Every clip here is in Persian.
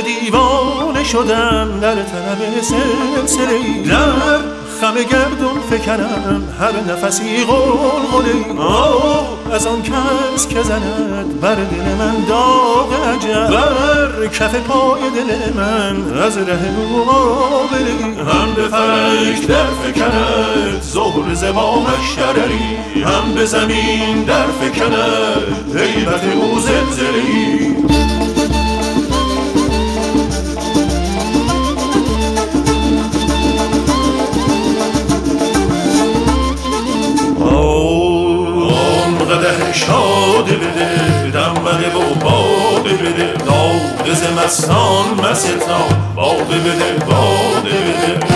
دیوانه شدم در طلب سلسله‌ای، در خم گردون فکنم هر نفسی غلغله‌ای. از آن کس که زند بر دل من داغ عجب، بر کف پای دل من از ره او آبله‌ای. هم به فلک در فکند زهر زمامش شرری، هم به زمین در فکند هیبت او زلزله‌ای. قدح شاده بده دم بده و باده بده، داغ زمستان مستان باده بده باده بده.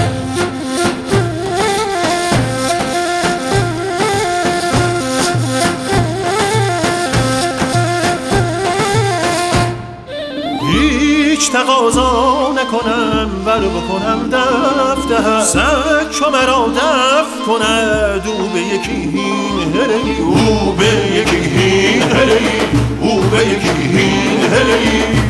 هیچ تقاضا نکنم ور بکنم دف دهم، سگ چو مرا دف کند او به یکی هین هله‌ای، او به یکی هین هله‌ای، او به یکی هین هله‌ای.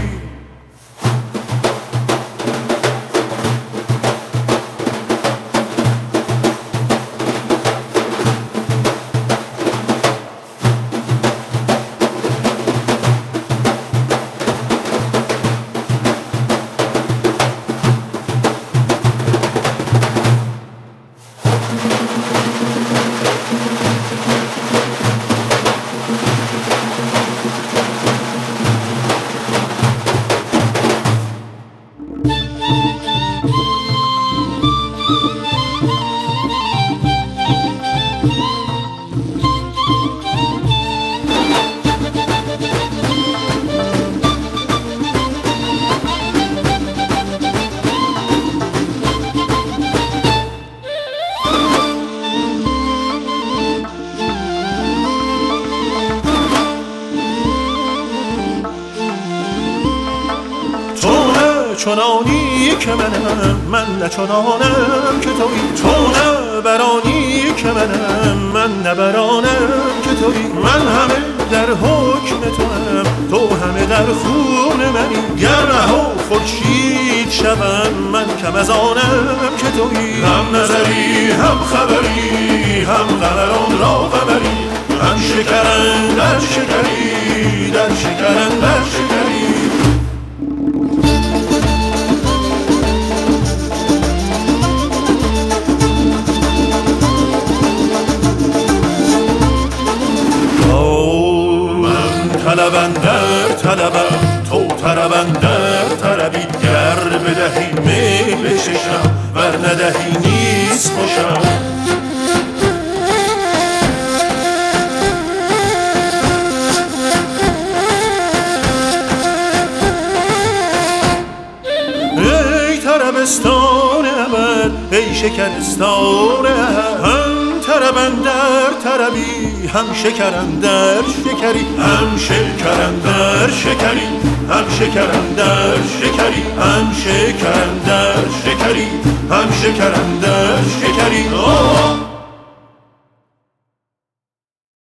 چنانی که منم من نه چنانم که تویی، تو نه برانی که منم من نه برانم که تویی. من همه در حکم توام تو همه در خون منی، گر ره و خورشید شبم من کم از آنم که تویی. هم نظری هم خبری هم قمران را قمری، هم شکرن در شکری در شکرن در شکری. طلبم در طلبم تو طربم در طربی، گر بدهی می بششم ور ندهی نیست خوشم. ای طربستان ابد ای شکرستان احد، هم طربم در طربی هم شکرم در شکری، هم شکرم در شکری هم شکرم در شکری، هم شکرم در شکری هم شکرم در شکری.